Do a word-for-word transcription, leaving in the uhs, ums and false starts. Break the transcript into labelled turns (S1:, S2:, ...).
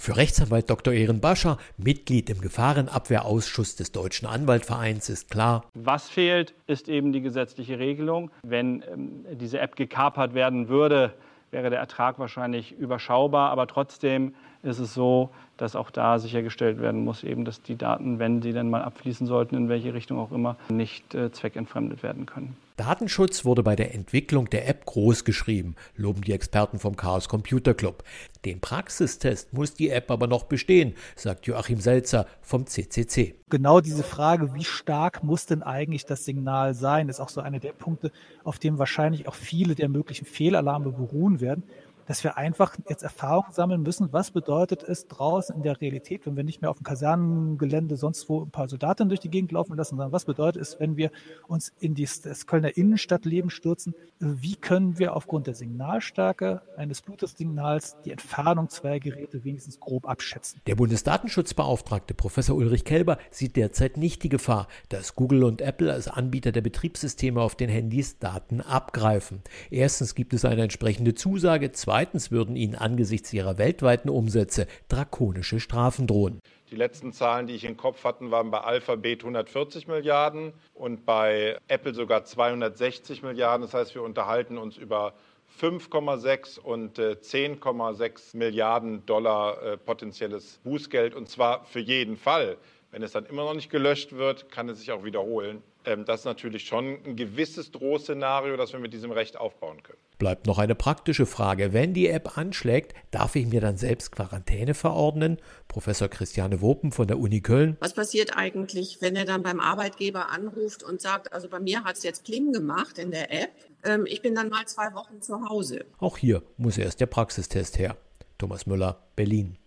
S1: Für Rechtsanwalt Doktor Ehrenbascher, Mitglied im Gefahrenabwehrausschuss des Deutschen Anwaltvereins, ist klar:
S2: Was fehlt, ist eben die gesetzliche Regelung. Wenn ähm, diese App gekapert werden würde, wäre der Ertrag wahrscheinlich überschaubar. Aber trotzdem ist es so, dass auch da sichergestellt werden muss, eben, dass die Daten, wenn sie dann mal abfließen sollten, in welche Richtung auch immer, nicht äh, zweckentfremdet werden können.
S1: Datenschutz wurde bei der Entwicklung der App groß geschrieben, loben die Experten vom Chaos Computer Club. Den Praxistest muss die App aber noch bestehen, sagt Joachim Selzer vom C C C.
S3: Genau diese Frage, wie stark muss denn eigentlich das Signal sein, ist auch so einer der Punkte, auf dem wahrscheinlich auch viele der möglichen Fehlalarme beruhen werden. Dass wir einfach jetzt Erfahrung sammeln müssen, was bedeutet es draußen in der Realität, wenn wir nicht mehr auf dem Kasernengelände sonst wo ein paar Soldaten durch die Gegend laufen lassen, sondern was bedeutet es, wenn wir uns in die, das Kölner Innenstadtleben stürzen? Wie können wir aufgrund der Signalstärke eines Bluetooth-Signals die Entfernung zweier Geräte wenigstens grob abschätzen?
S1: Der Bundesdatenschutzbeauftragte Professor Ulrich Kelber sieht derzeit nicht die Gefahr, dass Google und Apple als Anbieter der Betriebssysteme auf den Handys Daten abgreifen. Erstens gibt es eine entsprechende Zusage, zweitens würden ihnen angesichts ihrer weltweiten Umsätze drakonische Strafen drohen.
S4: Die letzten Zahlen, die ich im Kopf hatte, waren bei Alphabet hundertvierzig Milliarden und bei Apple sogar zweihundertsechzig Milliarden. Das heißt, wir unterhalten uns über fünf Komma sechs und zehn Komma sechs Milliarden Dollar äh, potenzielles Bußgeld, und zwar für jeden Fall. Wenn es dann immer noch nicht gelöscht wird, kann es sich auch wiederholen. Ähm, das ist natürlich schon ein gewisses Drohszenario, das wir mit diesem Recht aufbauen können.
S1: Bleibt noch eine praktische Frage. Wenn die App anschlägt, darf ich mir dann selbst Quarantäne verordnen? Professor Christiane Wopen von der Uni Köln.
S5: Was passiert eigentlich, wenn er dann beim Arbeitgeber anruft und sagt, also bei mir hat es jetzt Pling gemacht in der App, ähm, ich bin dann mal zwei Wochen zu Hause?
S1: Auch hier muss erst der Praxistest her. Thomas Müller, Berlin.